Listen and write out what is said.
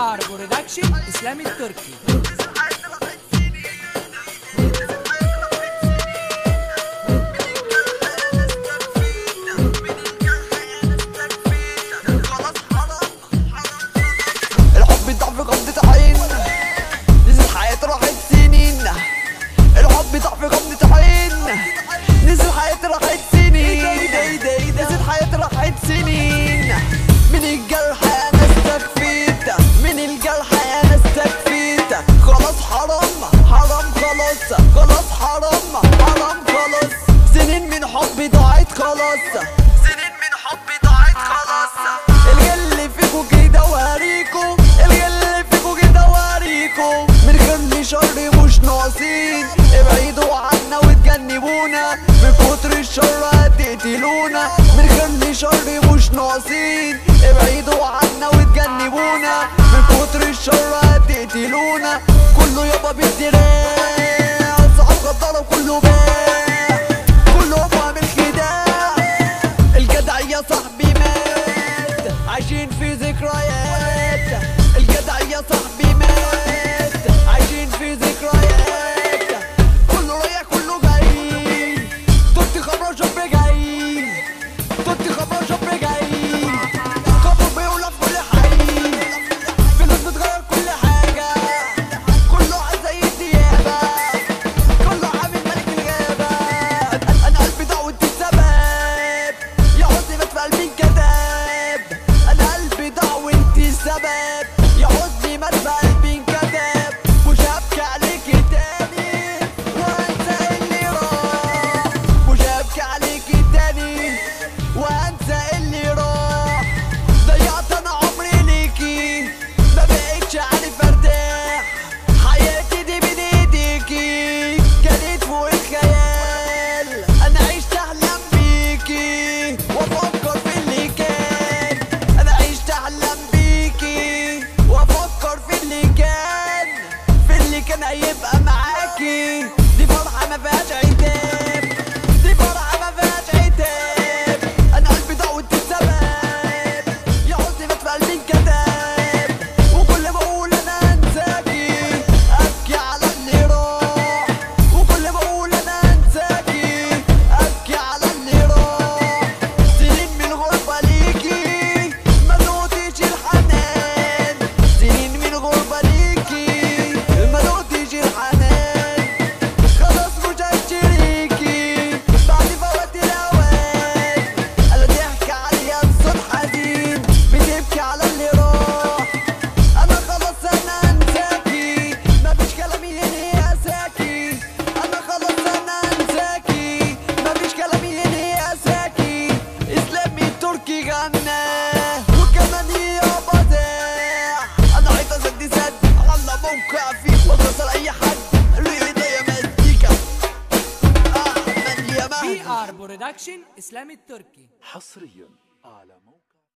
PR برودكشن اسلامي التركي. الحب ضعف غمضة عين، نزل حياتي راحت سنين. الحب ضعف غمضة عين، نزل حياتي راحت سنين. نزل حياتي راحت سنين. من الجرح انا استكفيت، من الجرح انا استكفيت. خلاص حرام حرام خلاص، خلاص حرام حرام خلاص. سنين من حبي ضاعت خلاص، سنين من حبي ضاعت خلاص. الغل فيكو كده وهريكو، الغل فيكو كده وهريكو. من غير شر مش ناقصين، ابعدوا عنا وتجنبونا. من كتر الشر هتقتلونا. من غير شر مش ناقصين، ابعدوا عنا وتجنبونا. من كتر الشر هتقتلونا. كله يابا بالدراع، صحاب غدارة وكله باع، كله بعمل خداع. الجدع يا صاحبي مات، عايشين في ذكريات. الجدع يا صاحبي مات، عايشين في ذكريات. كله رايح كله جاي، توتي خبر شاب جاي، توتي خبر شاب جاي. خبر بيقولها في كل حي، فلوس بتغير كل حاجة. كله عايز يديابة، كله عامل ملك الغابة. أنا قلبي دعوة السبب، يا حزني مات في قلبي انكتب. أنا قلبي دعوة السبب، يا حزني مات في قلبي انكتب. مش هبكي عليك تاني وانسى اللي راح، مش هبكي عليك تاني وانسى اللي راح. ضيعت انا عمري ليكي، ما بقتش عارف ارتاح. حياتي دي بين ايديكي، كانت فوق الخيال. انا عشت احلم بيكي وافكر في اللي كان. انا عشت احلم بيكي وافكر في اللي كان، في اللي كان هيبقى معاكي. دي فرحة ما فيهاش عتاب، دي فرحة ما فيهاش عتاب. انا قلبي دعوة السبب، يا حزني مات في قلبي انكتب. وكل ما اقول انا انساكي، ابكي على اللي راح. وكل ما اقول انا انساكي، ابكي على اللي راح. سنين من غربة ليكي، ما ذقتش الحنان. سنين من غربة ليكي، ما ذقتش الحنان. خلاص مش هشتريكي بعد فوات الاوان. انا ضحك عليا بصوت حزين، بتبكي على اللي راح. انا خلاص انا انساكي، مفيش كلام ينهي اساكي. انا خلاص انا انساكي، مفيش كلام ينهي اساكي. اسلامي التركي غنى وكمان يابا داع. انا عايز اسد سد على موقع فيه، بوصل اي حد له ايديا مزيكا. احمد يا مهدي. PR برودكشن اسلامي التركي. حصريا على موقع